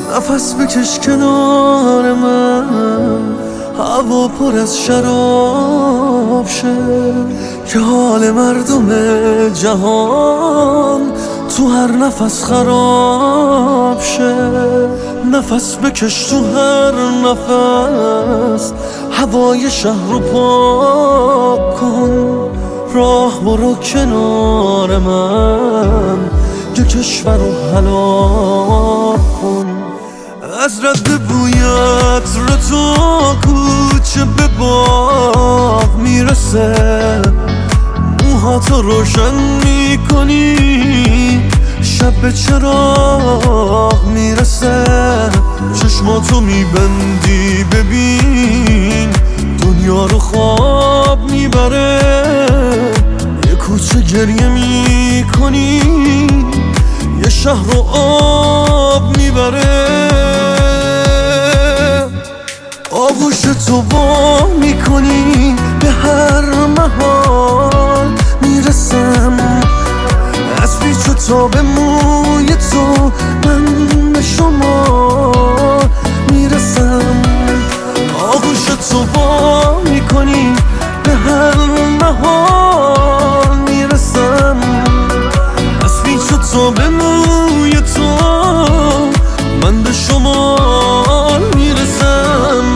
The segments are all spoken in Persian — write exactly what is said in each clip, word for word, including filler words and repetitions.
نفس بکش کنار من، هوا پر از شراب شه، که حال مردم جهان تو هر نفس خراب شه. نفس بکش تو هر نفس، هوای شهر رو پاک کن. راه برو کنار من، یه کشور رو هلاک کن. از رد بویت رو تو کوچه به باغ میرسه، موهاتو روشن میکنی، شب به چراغ میرسه. چشماتو میبندی ببین، دنیا رو خواب میبره. یه کوچه گریه میکنی، یه شهر رو آب میبره. آغوش تو وا میکنی، به هر محال میرسم. از پیچ و تاب موی تو من به شما میرسم. آغوش تو وا میکنی، به هر محال میرسم. از پیچ و تاب موی تو من به شما میرسم.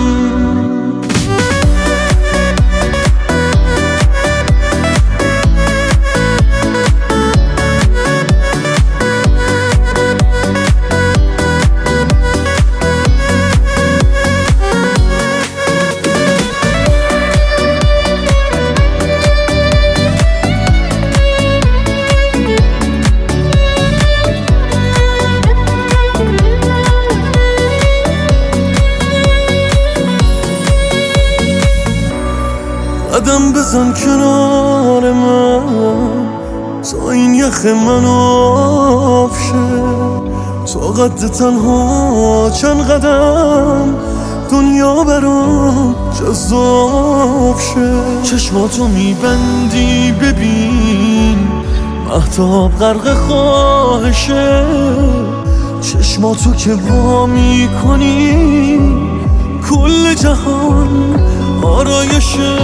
قدم بزن کنار من، تا این یخ من آب شه. تا قد تنها چند قدم، دنیا برام جذاب شه. چشماتو میبندی ببین، مهتاب غرق خواهشه. چشماتو که وا میکنی، کل جهان آرایشه.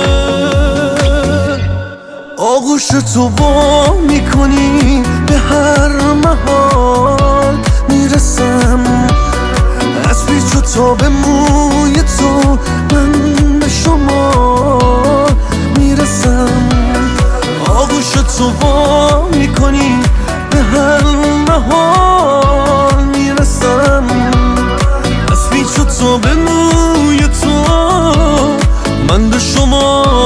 آغوش تو وا میکنی، به هر محال میرسم. از پیچ و تاب موی تو من به شما میرسم. آغوش تو وا میکنی، به هر محال میرسم. از پیچ و تاب موی تو من به شما